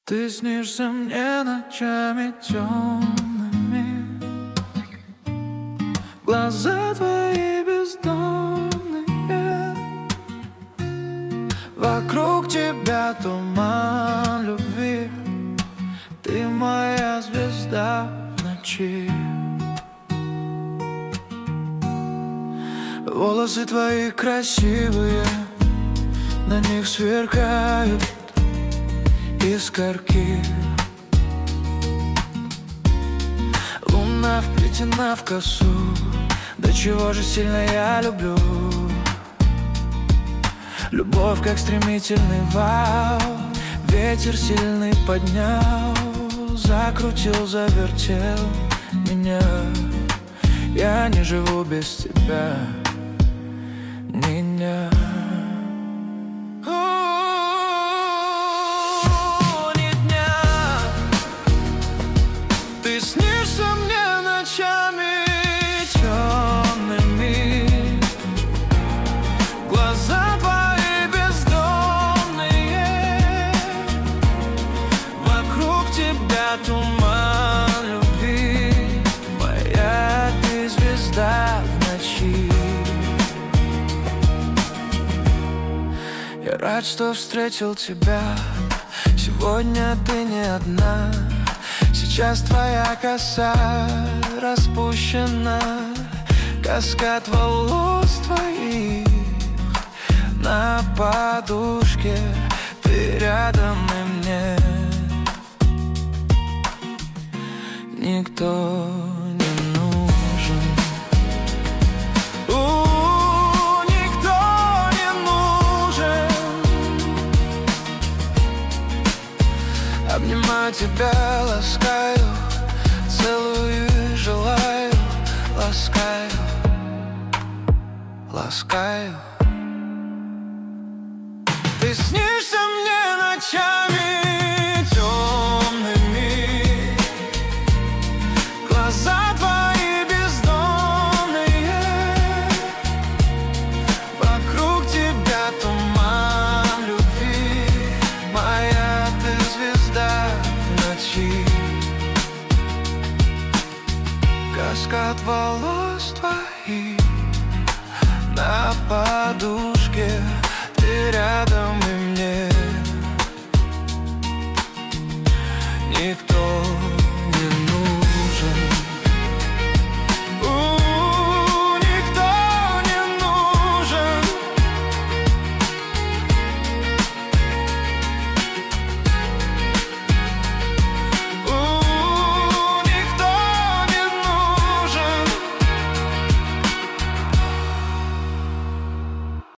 Ты снишься мне ночами темными, глаза твои бездонные, вокруг тебя туман любви. Ты моя звезда в ночи. Волосы твои красивые, на них сверкают искорки. Луна вплетена в косу, до чего же сильно я люблю. Любовь, как стремительный вал, ветер сильный поднял, закрутил, завертел меня. Я не живу без тебя ни дня. Ни дня. Ты снишься мне ночами темными, глаза твои бездонные, вокруг тебя туман любви. Моя ты звезда в ночи. Я рад, что встретил тебя. Сегодня ты не одна. Сейчас твоя коса распущена, каскад волос твоих на подушке. Ты рядом и мне никто не нужен. Никто не нужен. Обнимаю тебя, ласкаю, целую и желаю, ласкаю, ласкаю. Ты снишься мне ночами темными, глаза твои бездонные, вокруг тебя туман любви. Моя ты звезда в ночи. Каскад волос твоих на подушке. Ты рядом и мне никто